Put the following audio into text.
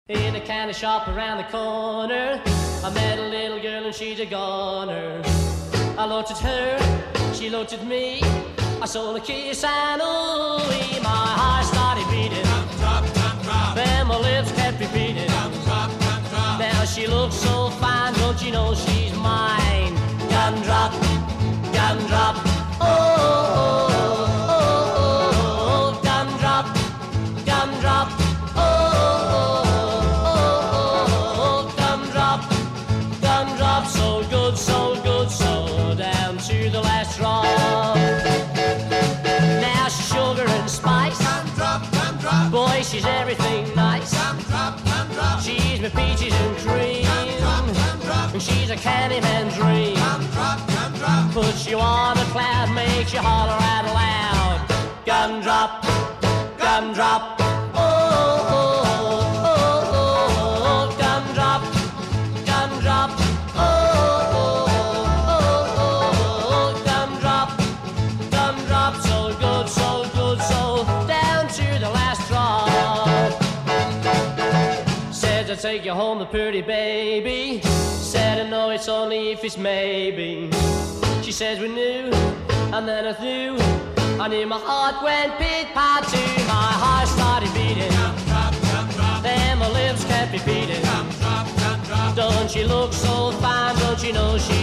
In a candy shop around the corner, I met a little girl and she's a goner. I looked at her, she looked at me. I saw a kiss and ooh, my heart started beating. Then my lips kept repeating. Now she looks so fine, don't you know she's mine? Gumdrop, gumdrop, oh, oh, oh, oh, gumdrop, gumdrop, oh, oh, oh, gumdrop, gumdrop, so good, so good, so down to the last drop. Now she's sugar and spice. Gumdrop, gumdrop, Boy, she's everything nice. gumdrop, gumdrop, She's my peaches and cream, gumdrop, gumdrop, and she's a Candyman dream. gumdrop, gumdrop, Puts you on a cloud, makes you holler out loud. Gumdrop, gumdrop, oh, oh, oh, oh, oh, gumdrop, gumdrop, oh, oh, oh, oh, gumdrop, gumdrop, so good, so good, so down to the last drop. Said I'll take you home, the pretty baby. Said I know it's only if it's maybe. She says we knew, and then I knew. I knew my heart went pit-pat-too. My heart started beating. gumdrop, gumdrop, Then my lips kept repeating. gumdrop, gumdrop, Don't she look so fine? Don't you know she